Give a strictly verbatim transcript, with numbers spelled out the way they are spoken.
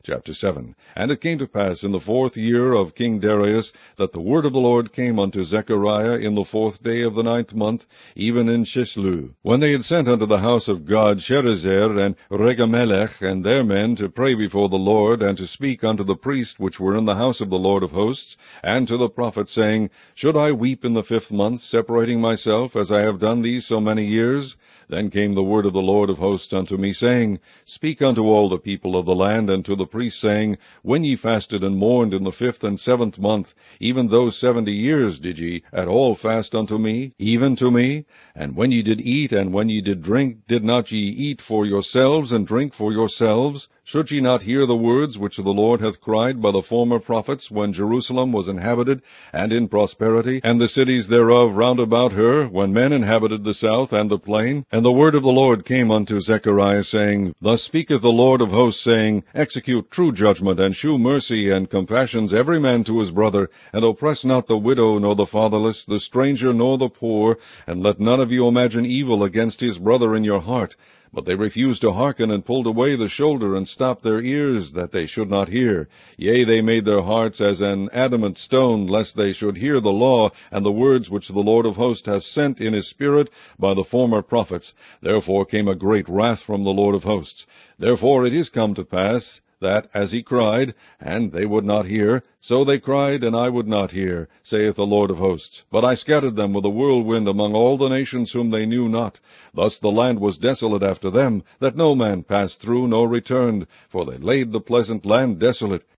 Chapter seven. And it came to pass in the fourth year of King Darius, that the word of the Lord came unto Zechariah in the fourth day of the ninth month, even in Chislu, when they had sent unto the house of God Sherezer and Regamelech and their men to pray before the Lord, and to speak unto the priests which were in the house of the Lord of hosts, and to the prophet, saying, Should I weep in the fifth month, separating myself, as I have done these so many years? Then came the word of the Lord of hosts unto me, saying, Speak unto all the people of the land, and to the priests, saying, When ye fasted and mourned in the fifth and seventh month, even those seventy years did ye at all fast unto me, even to me? And when ye did eat, and when ye did drink, did not ye eat for yourselves, and drink for yourselves? Should ye not hear the words which the Lord hath cried by the former prophets, when Jerusalem was inhabited, and in prosperity, and the cities thereof round about her, when men inhabited the south and the plain? And the word of the Lord came unto Zechariah, saying, Thus speaketh the Lord of hosts, saying, Execute true judgment, and shew mercy and compassions every man to his brother, and oppress not the widow, nor the fatherless, the stranger, nor the poor, and let none of you imagine evil against his brother in your heart. But they refused to hearken, and pulled away the shoulder, and stopped their ears, that they should not hear. Yea, they made their hearts as an adamant stone, lest they should hear the law, and the words which the Lord of hosts hath sent in his spirit by the former prophets. Therefore came a great wrath from the Lord of hosts. Therefore it is come to pass, that, as he cried, and they would not hear, so they cried, and I would not hear, saith the Lord of hosts. But I scattered them with a whirlwind among all the nations whom they knew not. Thus the land was desolate after them, that no man passed through nor returned, for they laid the pleasant land desolate.